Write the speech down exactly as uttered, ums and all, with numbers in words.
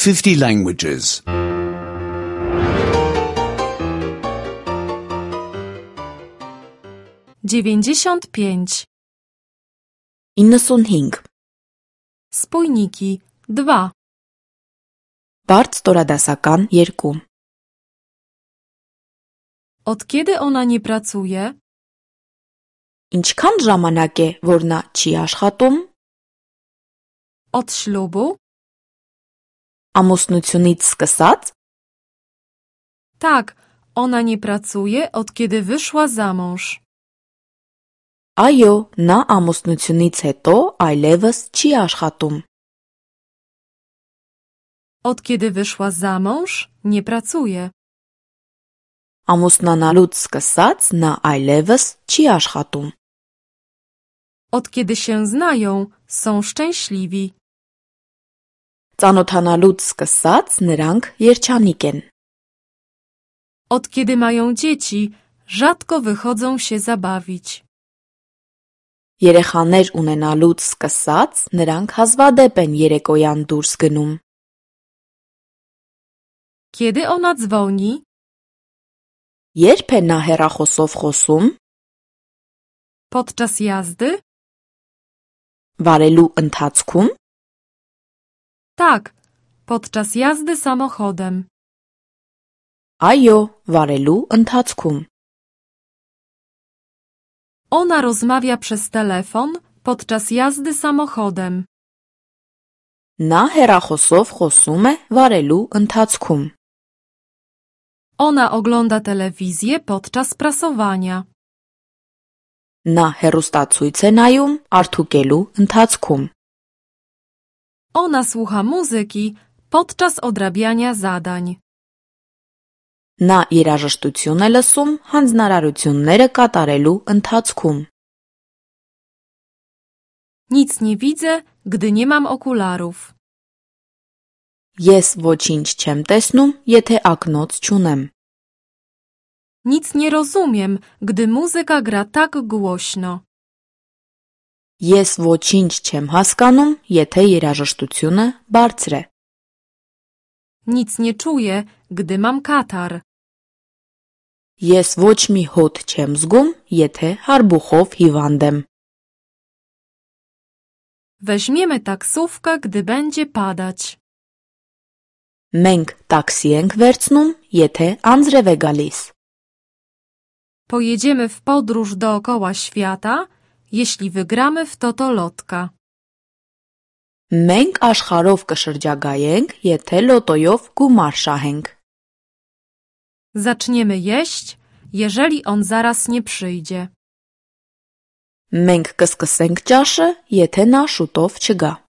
fifty languages. dziewięćdziesiąt pięć. իննսուն հինգ. Spójniki dwa. Բարդ ստորադասական երկու. Od kiedy ona nie pracuje? Ինչքան ժամանակ է, որ նա չի աշխատում? Od ślubu? Ամուսնությունից սկսած? Tak, ona nie pracuje od kiedy wyszła za mąż. Այո, նա ամուսնությունից հետո այլևս չի աշխատում. Od kiedy wyszła za mąż, nie pracuje. Ամուսնանալուց սկսած նա այլևս չի աշխատում. Od kiedy się znają, są szczęśliwi. Ծանոթանալուց սկսած նրանք երջանիկ են. Od kiedy mają dzieci, rzadko wychodzą się zabawić. Երեխաներ ունենալուց սկսած նրանք հազվադեպ են երեկոյան դուրս գնում. Kiedy ona dzwoni? Երբ է նա հեռախոսով խոսում? Podczas jazdy? Վարելու ընթացքում? Tak, podczas jazdy samochodem. Այո, վարելու ընթացքում. Ona rozmawia przez telefon podczas jazdy samochodem. Նա հեռախոսով խոսում է վարելու ընթացքում. Ona ogląda telewizję podczas prasowania. Նա հեռուստացույց է նայում արդուկելու ընթացքում. Ona słucha muzyki podczas odrabiania zadań. Նա երաժշտություն է լսում հանձնարարությունները կատարելու ընթացքում. Nic nie widzę, gdy nie mam okularów. Ես ոչինչ չեմ տեսնում, եթե ակնոց չունեմ. Nic nie rozumiem, gdy muzyka gra tak głośno. Ես ոչինչ չեմ հասկանում, եթե երաժշտությունը բարձր է. Nic nie czuję, gdy mam katar. Ես ոչ մի հոտ չեմ զգում, եթե հարբուխով հիվանդ եմ. Weźmiemy taksówkę, gdy będzie padać. Մենք տաքսի ենք վերցնում, եթե անձրև է գալիս. Pojedziemy w podróż dookoła świata, jeśli wygramy w totolotka. Մենք աշխարհով կշրջագայենք, եթե լոտոյով գումար շահենք. Zaczniemy jeść, jeżeli on zaraz nie przyjdzie. Մենք կսկսենք ճաշը, եթե նա շուտով չգա.